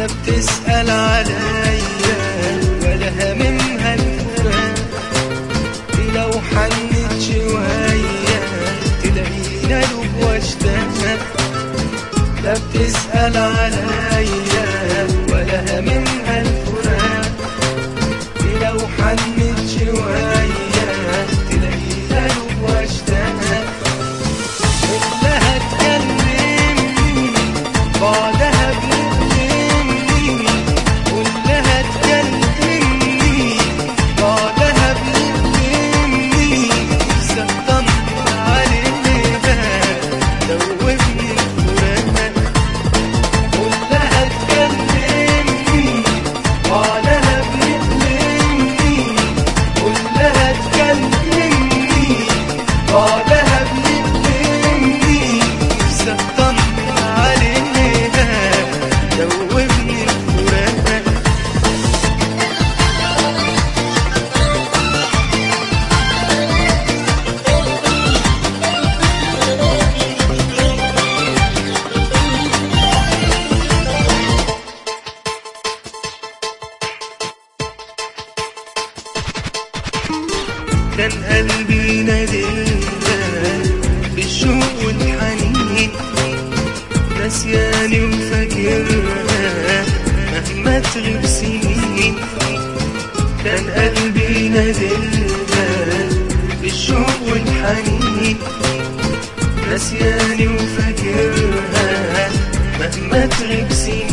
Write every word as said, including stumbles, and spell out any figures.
لا بتسأل عليا ولا هممها الفراق، دي لو حنت شوية تلاقينا له واشتاق. لا بتسأل عليا ولا هممها الفراق، دي لو حنت شوية تلاقينا له واشتاق. قلها تكلمني بعدها بنقلمني، قلها تكلمني بعدها بنقلمني، سطمت عليها دوبني الفراق. قلها تكلمني بعدها بنقلمني، قلها تكلمني بعدها بنقلمني، سطمت عليها دوبني الفراق. كان قلبي نادلها بالشوق والحنين، نسياني وفاكرها مهما تغيب سنين. كان قلبي نادلها بالشوق والحنين، نسياني وفاكرها مهما تغيب سنين.